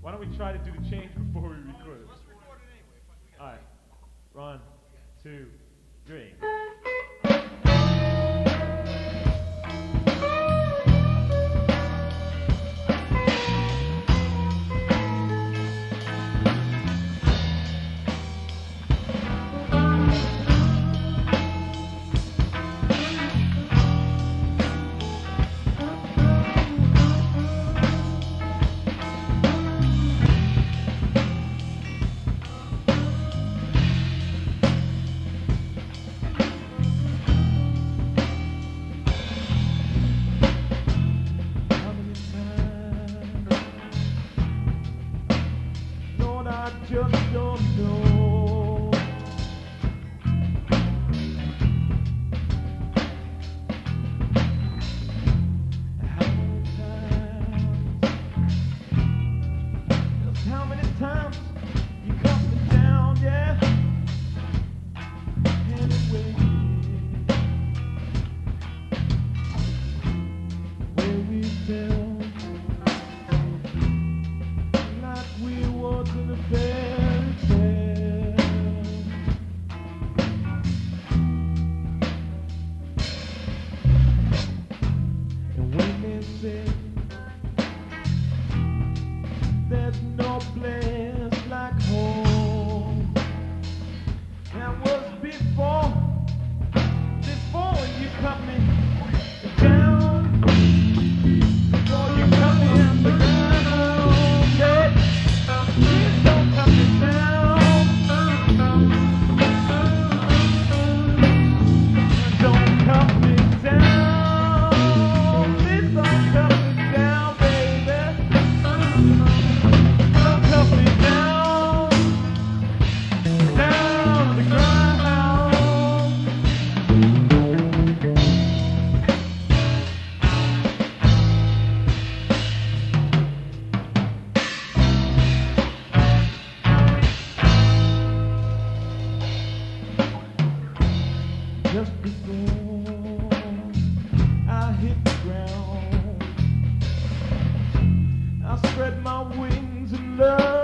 Why don't we try to do the change before we record it? All right. 1, 2, 3. Just don't know how many times you cut me down, yeah. Anyway, where we felt like we wasn't a fairy tale. And when they say there's no place like home, that was before you cut me down, before you cut me down the ground, yeah. Please don't cut me down. Don't cut me down. Please don't cut me down, baby. Don't cut me down. Down to the ground. Just before I hit the ground, I spread my wings in love.